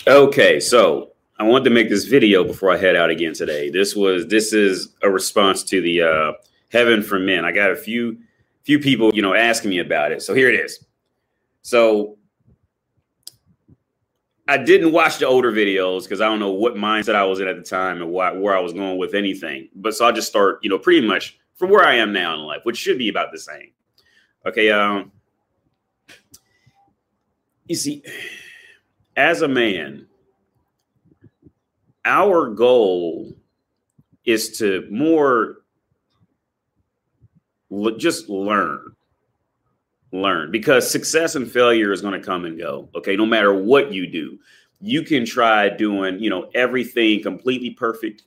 Okay, so I wanted to make this video before I head out again today. This is a response to the Heaven for Men. I got a few people, asking me about it. So here it is. So I didn't watch the older videos because I don't know what mindset I was in at the time and where I was going with anything. But so I'll just start, pretty much from where I am now in life, which should be about the same. Okay. You see, as a man, our goal is to just learn because success and failure is going to come and go. Okay. No matter what you do, you can try doing, everything completely perfect.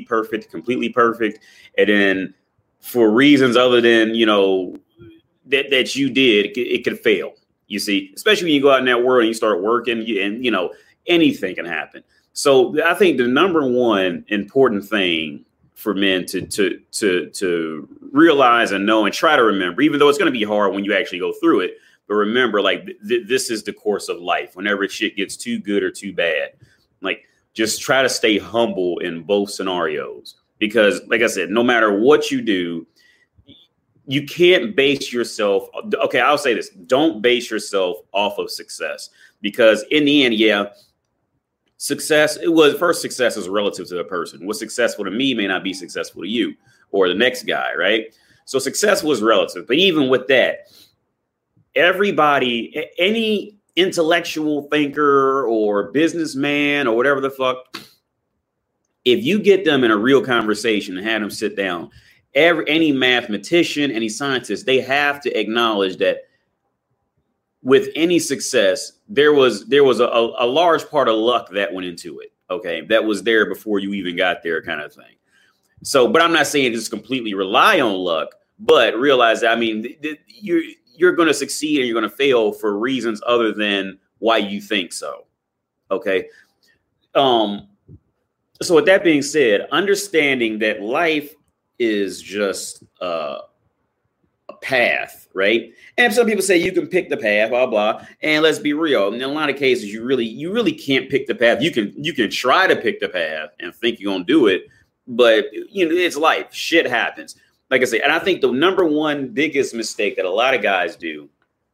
And then for reasons other than, that you did, it could fail. You see, especially when you go out in that world and you start working and, anything can happen. So I think the number one important thing for men to realize and know and try to remember, even though it's going to be hard when you actually go through it, but remember, like this is the course of life. Whenever shit gets too good or too bad, like just try to stay humble in both scenarios, because like I said, no matter what you do, you can't base yourself. Okay, I'll say this. Don't base yourself off of success, because in the end, success is relative to the person. What's successful to me may not be successful to you or the next guy, right? So success was relative. But even with that, everybody, any intellectual thinker or businessman or whatever the fuck, if you get them in a real conversation and have them sit down, any mathematician, any scientist, they have to acknowledge that with any success, there was a large part of luck that went into it. Okay. That was there before you even got there, kind of thing. So, but I'm not saying just completely rely on luck, but realize that, you're going to succeed and you're going to fail for reasons other than why you think so. Okay. So with that being said, understanding that life is just a path, right? And some people say you can pick the path, blah blah. And let's be real, in a lot of cases, you really can't pick the path. You can try to pick the path and think you're gonna do it, but it's life. Shit happens. Like I say, and I think the number one biggest mistake that a lot of guys do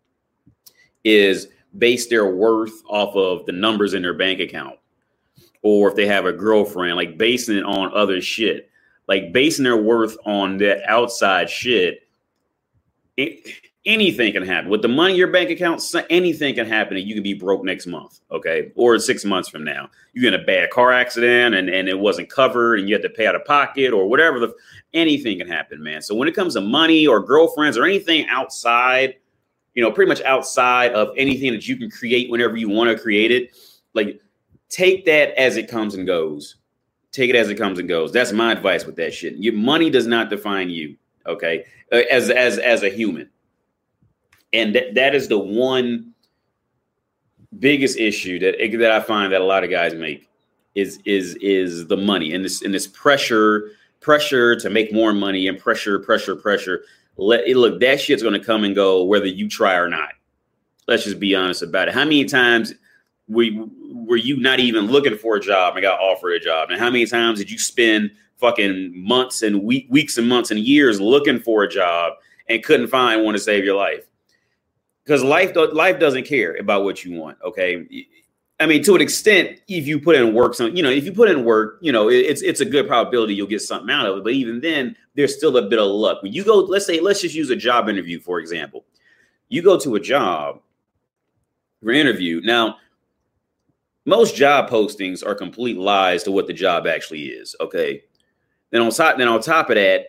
is base their worth off of the numbers in their bank account, or if they have a girlfriend, like basing it on other shit. Like basing their worth on that outside shit, anything can happen. With the money in your bank account, anything can happen and you can be broke next month, okay? Or 6 months from now. You get in a bad car accident and it wasn't covered and you had to pay out of pocket or whatever. Anything can happen, man. So when it comes to money or girlfriends or anything outside, pretty much outside of anything that you can create whenever you want to create it, like take that as it comes and goes. Take it as it comes and goes. That's my advice with that shit. Your money does not define you, okay, as a human. And that is the one biggest issue that I find that a lot of guys make is the money and this pressure to make more money and pressure. Look, that shit's going to come and go whether you try or not. Let's just be honest about it. How many times were you not even looking for a job and got offered a job? And how many times did you spend fucking months and weeks and months and years looking for a job and couldn't find one to save your life? Because life doesn't care about what you want. Okay. To an extent, if you put in work, it's a good probability you'll get something out of it. But even then, there's still a bit of luck. When you go, let's just use a job interview, for example. You go to a job for an interview. Now, most job postings are complete lies to what the job actually is. Okay. Then on top of that,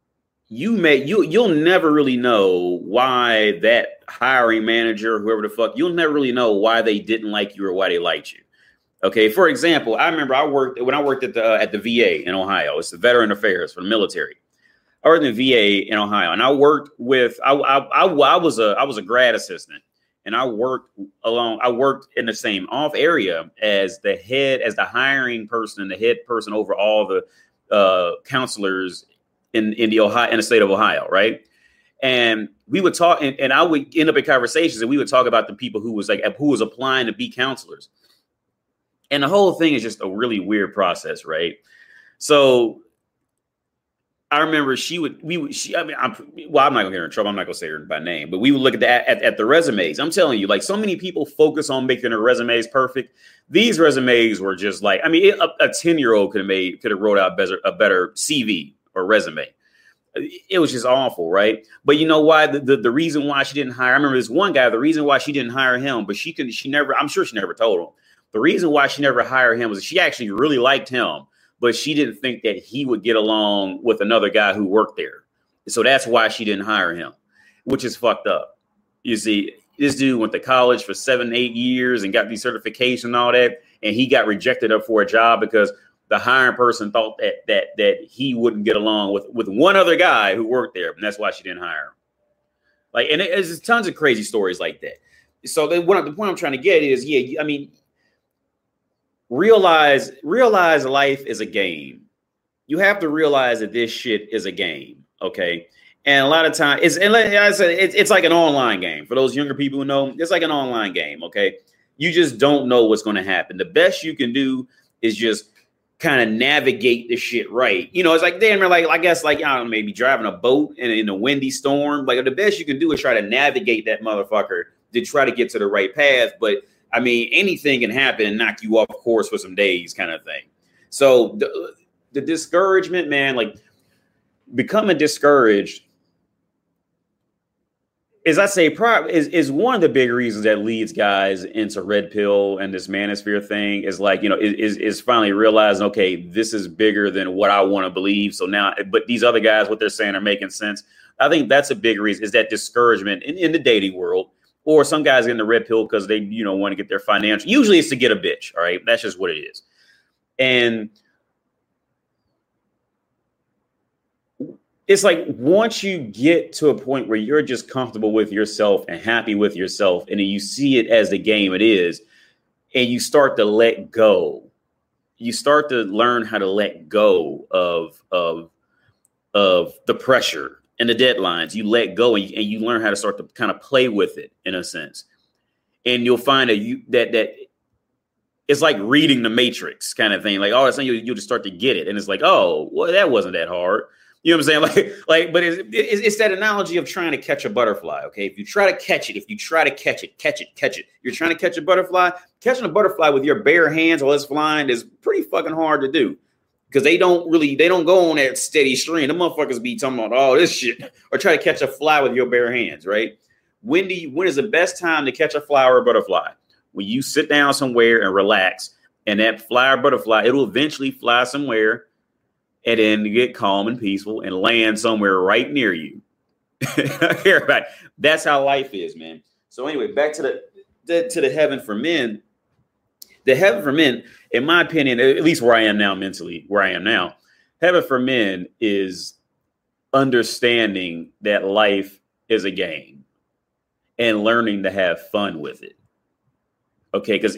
you'll never really know why that hiring manager, whoever the fuck, you'll never really know why they didn't like you or why they liked you. Okay. For example, I remember when I worked at the VA in Ohio. It's the Veteran Affairs for the military. I worked in the VA in Ohio, and I worked with I was a grad assistant. And I worked in the same off area as the hiring person and the head person over all the counselors in the state of Ohio, right? And we would talk, and I would end up in conversations, and we would talk about the people who was applying to be counselors. And the whole thing is just a really weird process, right? So I remember I'm not gonna get her in trouble. I'm not gonna say her by name, but we would look at the resumes. I'm telling you, like, so many people focus on making their resumes perfect. These resumes were just like, a 10-year-old could have wrote out a better CV or resume. It was just awful, right? But you know why? The reason why she didn't hire, I remember this one guy, the reason why she didn't hire him, but I'm sure she never told him. The reason why she never hired him was she actually really liked him, but she didn't think that he would get along with another guy who worked there. So that's why she didn't hire him, which is fucked up. You see, this dude went to college for 7-8 years and got these certifications and all that, and he got rejected up for a job because the hiring person thought that he wouldn't get along with one other guy who worked there, and that's why she didn't hire him. Like, and there's tons of crazy stories like that. So the point I'm trying to get is, realize life is a game. You have to realize that this shit is a game, okay? And a lot of times, it's like an online game. For those younger people who know, it's like an online game, okay? You just don't know what's going to happen. The best you can do is just kind of navigate the shit right. It's like, damn, like, I guess, like, I don't know, maybe driving a boat in a windy storm. Like, the best you can do is try to navigate that motherfucker to try to get to the right path. But anything can happen and knock you off course for some days, kind of thing. So the discouragement, man, like, becoming discouraged, as I say, is one of the big reasons that leads guys into red pill and this manosphere thing. Is like, is finally realizing, okay, this is bigger than what I want to believe. So now, but these other guys, what they're saying are making sense. I think that's a big reason, is that discouragement in the dating world. Or some guys get in the red pill because they, want to get their financial. Usually it's to get a bitch. All right. That's just what it is. And it's like, once you get to a point where you're just comfortable with yourself and happy with yourself, and then you see it as the game it is, and you start to let go, you start to learn how to let go of the pressure and the deadlines. You let go, and you learn how to start to kind of play with it, in a sense. And you'll find that it's like reading the Matrix kind of thing. Like, all of a sudden you'll just start to get it. And it's like, oh, well, that wasn't that hard. You know what I'm saying? But it's that analogy of trying to catch a butterfly. Okay. If you try to catch it, catch it. You're trying to catch a butterfly. Catching a butterfly with your bare hands while it's flying is pretty fucking hard to do. Because they don't go on that steady stream. The motherfuckers be talking about all this shit, or try to catch a fly with your bare hands, right? When is the best time to catch a fly or a butterfly? When you sit down somewhere and relax, and that fly or butterfly, it'll eventually fly somewhere and then get calm and peaceful and land somewhere right near you. Everybody, that's how life is, man. So anyway, back to the heaven for men. The heaven for men, in my opinion, at least where I am now mentally, heaven for men is understanding that life is a game and learning to have fun with it. Okay, because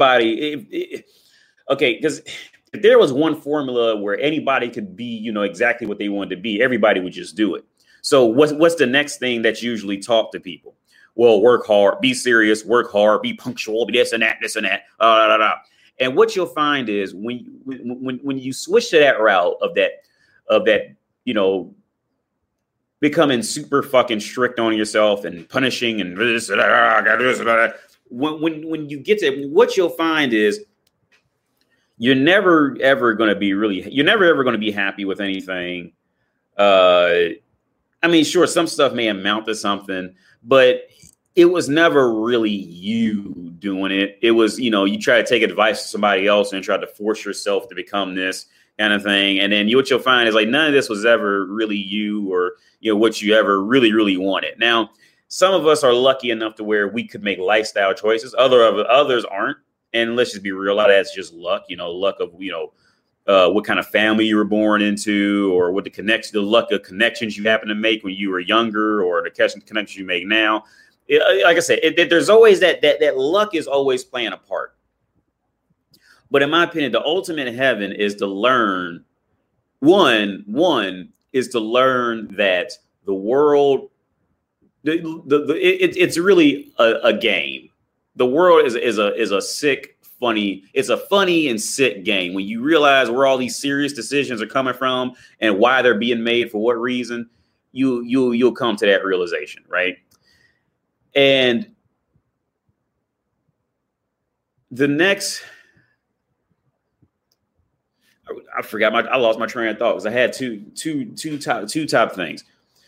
because if there was one formula where anybody could be, exactly what they wanted to be, everybody would just do it. So what's the next thing that's usually taught to people? Well, work hard, be serious, work hard, be punctual, be this and that. And what you'll find is when you switch to that route of that, becoming super fucking strict on yourself and punishing and this and that, I got this and that. When you get to, what you'll find is you're never ever going to be happy with anything. Sure, some stuff may amount to something, but it was never really you doing it. It was, you try to take advice from somebody else and try to force yourself to become this kind of thing. And then what you'll find is, like, none of this was ever really you, or, what you ever really, really wanted. Now, some of us are lucky enough to where we could make lifestyle choices. Others aren't. And let's just be real, a lot of that's just luck, luck of, what kind of family you were born into, or what the luck of connections you happen to make when you were younger, or the connections you make now. Like I said, there's always that luck is always playing a part. But in my opinion, the ultimate heaven is to learn. One is to learn that the world, it's really a game. The world is a sick, funny. It's a funny and sick game when you realize where all these serious decisions are coming from and why they're being made for what reason. You'll come to that realization, right? And the next, I forgot I lost my train of thought because I had two top things.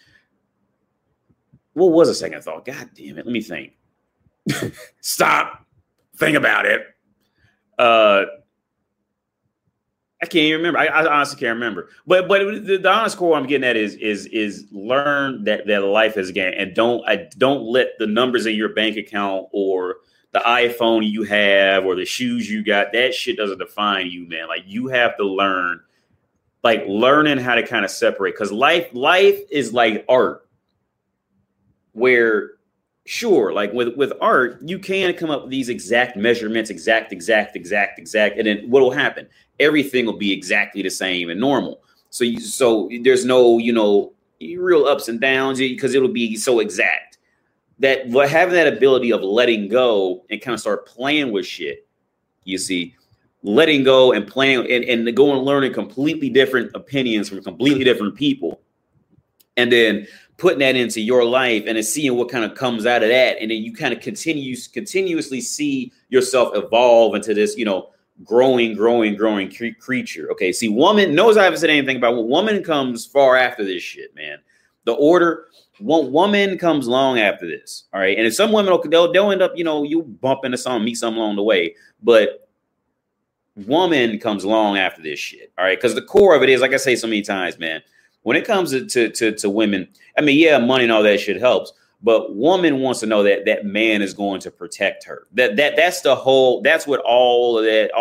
What was a second thought? God damn it! Let me think. Stop. Think about it. I can't even remember. I honestly can't remember. But the honest core I'm getting at is learn that life is a game, and don't let the numbers in your bank account or the iPhone you have or the shoes you got, that shit doesn't define you, man. Like you have to learn, like learning how to kind of separate, because life is like art, where sure, like with art, you can come up with these exact measurements, exact, and then what will happen? Everything will be exactly the same and normal. So there's no, real ups and downs because it'll be so exact. That having that ability of letting go and kind of start playing with shit, you see, letting go and playing and go and learning completely different opinions from completely different people, and then putting that into your life and then seeing what kind of comes out of that. And then you kind of continuously see yourself evolve into this, growing creature. Okay. See, woman knows I haven't said anything about what woman comes far after this shit, man. The order, woman comes long after this. All right. And if some women, they'll end up, you bump into something, meet something along the way, but woman comes long after this shit. All right. Because the core of it is, like I say so many times, man, when it comes to women, I mean, yeah, money and all that shit helps, but woman wants to know that man is going to protect her. That's what all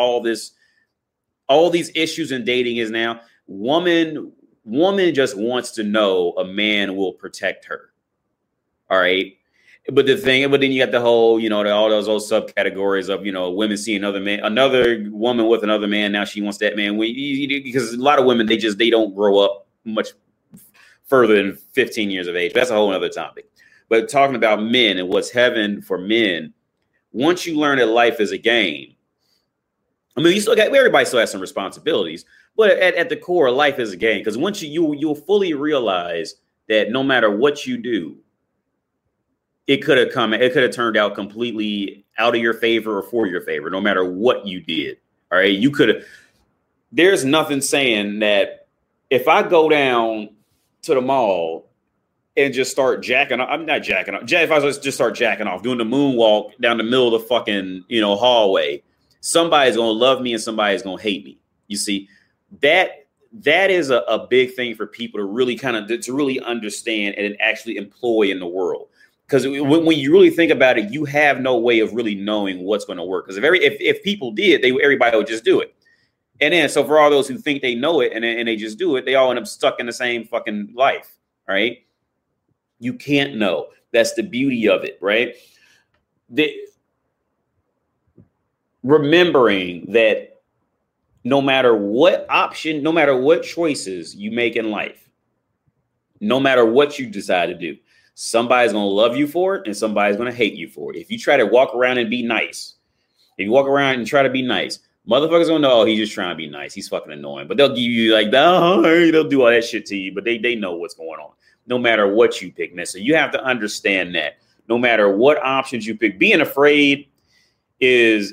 these issues in dating is now. Woman just wants to know a man will protect her. All right. But then you got the whole, all those old subcategories of, women seeing another woman with another man. Now she wants that man. Because a lot of women, they don't grow up much further than 15 years of age. That's a whole other topic. But talking about men and what's heaven for men, once you learn that life is a game, I mean, everybody still has some responsibilities, but at the core, life is a game. Because once you'll fully realize that no matter what you do, it could have turned out completely out of your favor or for your favor, no matter what you did. All right. There's nothing saying that if I go down to the mall and just start jacking off, I'm not jacking off. If I just start jacking off, doing the moonwalk down the middle of the fucking, hallway, somebody's going to love me and somebody's going to hate me. You see, that is a big thing for people to really to really understand and actually employ in the world. Because when you really think about it, you have no way of really knowing what's going to work. Because if people did, everybody would just do it. And then, so for all those who think they know it and they just do it, they all end up stuck in the same fucking life, right? You can't know. That's the beauty of it, right? Remembering that no matter what option, no matter what choices you make in life, no matter what you decide to do, somebody's going to love you for it and somebody's going to hate you for it. If you try to walk around and be nice, if you walk around and try to be nice, motherfuckers don't know, he's just trying to be nice. He's fucking annoying. But they'll give you they'll do all that shit to you, but they know what's going on. No matter what you pick, man. So you have to understand that no matter what options you pick, being afraid is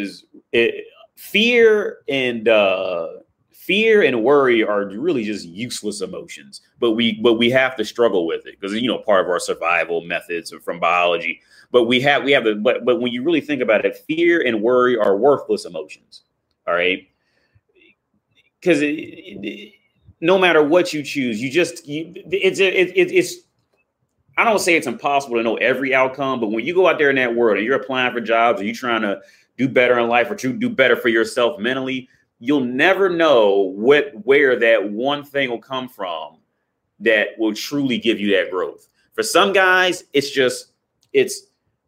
fear and worry are really just useless emotions. But we have to struggle with it because part of our survival methods from biology. But but when you really think about it, fear and worry are worthless emotions. All right. Because no matter what you choose, it's I don't say it's impossible to know every outcome, but when you go out there in that world and you're applying for jobs or you're trying to do better in life or to do better for yourself mentally, you'll never know where that one thing will come from that will truly give you that growth. For some guys, it's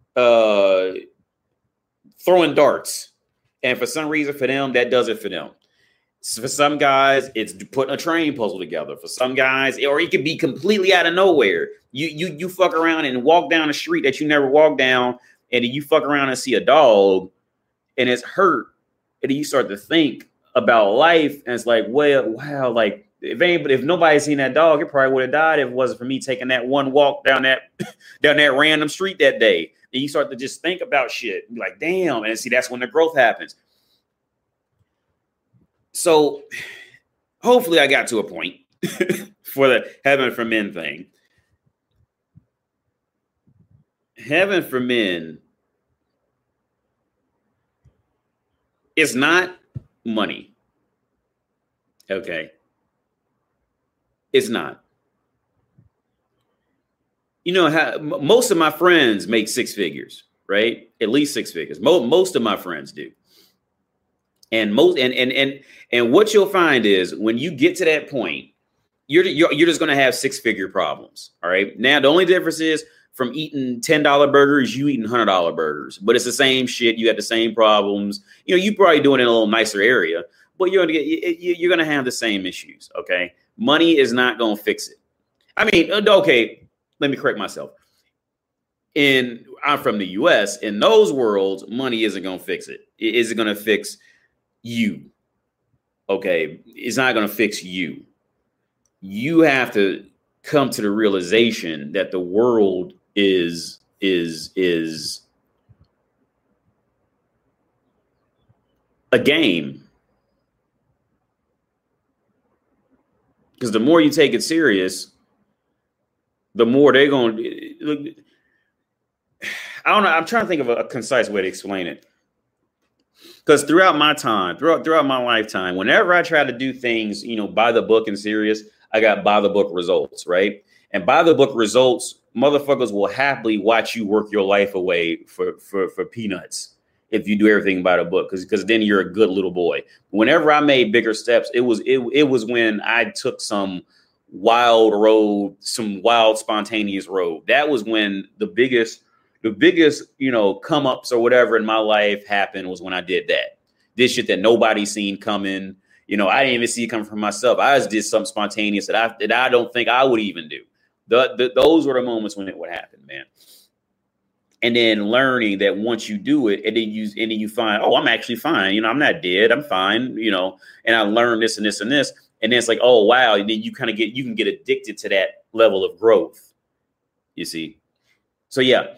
throwing darts. And for some reason for them, that does it for them. So for some guys, it's putting a train puzzle together. For some guys, or it can be completely out of nowhere. You fuck around and walk down a street that you never walked down, and then you fuck around and see a dog, and it's hurt. And then you start to think about life, and it's like, well, wow, like if nobody seen that dog, it probably would have died if it wasn't for me taking that one walk down that random street that day. And you start to just think about shit, be like, damn, and see, that's when the growth happens. So hopefully I got to a point for the Heaven for Men thing. Heaven for Men is not money. Okay. It's not. You know how most of my friends make six figures, right? At least six figures. Most of my friends do. And what you'll find is when you get to that point, you're just going to have six-figure problems. All right. Now, the only difference is from eating $10 burgers, you eating $100 burgers, but it's the same shit. You have the same problems. You know, you probably doing it in a little nicer area, but you're going to have the same issues. Okay. Money is not going to fix it. I mean, okay, let me correct myself. I'm from the US. In those worlds, money isn't going to fix it. It isn't going to fix you. Okay. It's not going to fix you. You have to come to the realization that the world is a game. Because the more you take it serious, the more they're going to look. I don't know. I'm trying to think of a concise way to explain it. Because throughout my lifetime, whenever I try to do things, you know, by the book and serious, I got by the book results, right? And by the book results, motherfuckers will happily watch you work your life away for peanuts if you do everything by the book, because then you're a good little boy. Whenever I made bigger steps, it was when I took some wild road, some wild spontaneous road. That was when the biggest, you know, come ups or whatever in my life happened, was when I did that. This shit that nobody seen coming. You know, I didn't even see it coming from myself. I just did something spontaneous that I don't think I would even do. Those were the moments when it would happen, man. And then learning that once you do it, and then you find, oh, I'm actually fine. You know, I'm not dead. I'm fine. You know, and I learned this and this and this. And then it's like, oh, wow. And then you can get addicted to that level of growth. You see? So, yeah,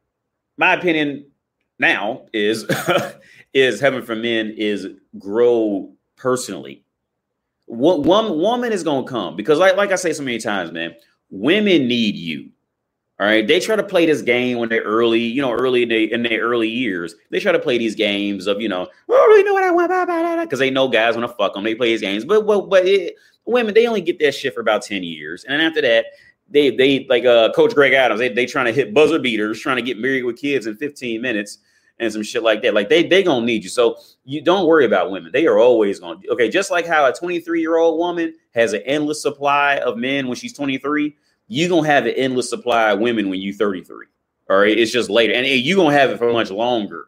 my opinion now is Heaven for Men is grow personally. One woman is going to come, because like I say so many times, man, women need you. All right. They try to play this game when they're early in their early years. They try to play these games of, you know, I don't really know what I want, because they know guys want to fuck them. They play these games. But women, they only get that shit for about 10 years. And then after that, they like Coach Greg Adams, they trying to hit buzzer beaters, trying to get married with kids in 15 minutes and some shit like that. Like they going to need you. So you don't worry about women. They are always going to. Okay. Just like how a 23-year-old woman has an endless supply of men when she's 23, you're going to have an endless supply of women when you're 33. All right. It's just later. And you're going to have it for much longer.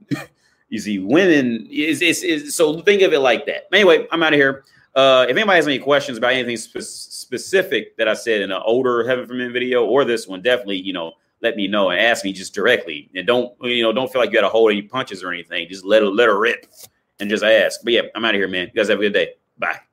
You see, women is so think of it like that. Anyway, I'm out of here. If anybody has any questions about anything specific that I said in an older Heaven for Men video or this one, definitely, you know, let me know and ask me just directly. And don't feel like you got to hold any punches or anything. Just let her rip and just ask. But yeah, I'm out of here, man. You guys have a good day. Bye.